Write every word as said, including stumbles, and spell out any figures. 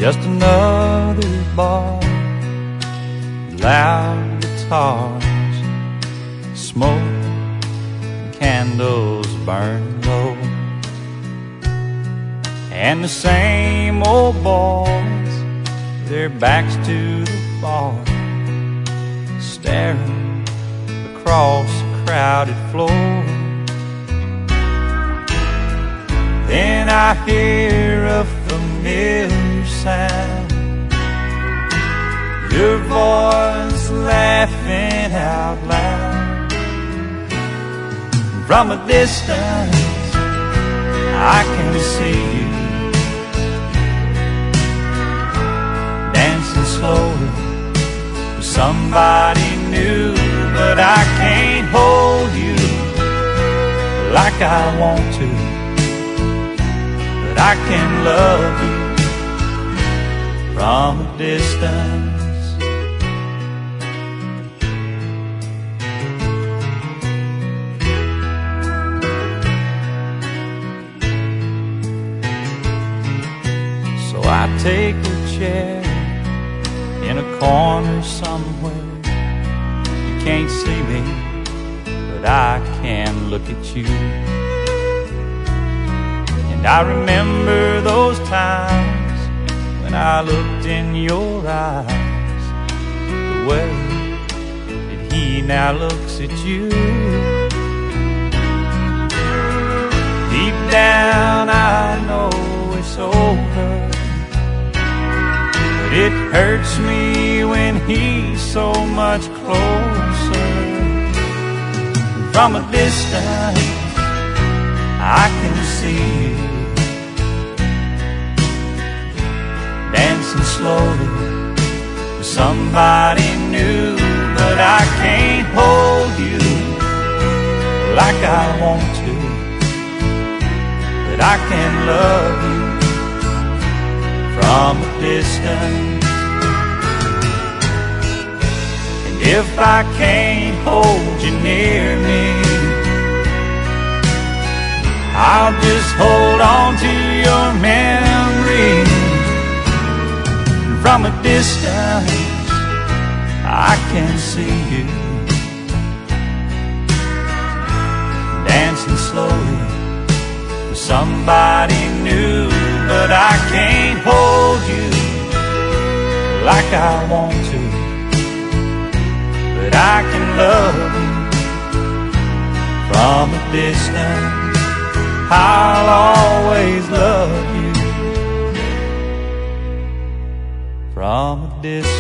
just another bar, loud guitars, smoke, and candles burn low, and the same old boys, their backs to the bar, staring across the crowded floor. Then I hear a familiar sound, your voice laughing out loud. From a distance I can see you dancing slowly with somebody new, but I can't hold you like I want to. But I can love you from a distance. So I take a chair in a corner somewhere. You can't see me, but I can look at you. And I remember those times when I looked in your eyes, the way that he now looks at you. Deep down I know it's over, but it hurts me when he's so much closer. From a distance I can see you dancing slowly with somebody new, but I can't hold you like I want to. But I can love you from a distance. And if I can't hold you near me, I'll just hold on to your memory. From a distance I can see you dancing slowly with somebody new, but I can't hold you like I want to. But I can love you from a distance. I'll always love you from a distance.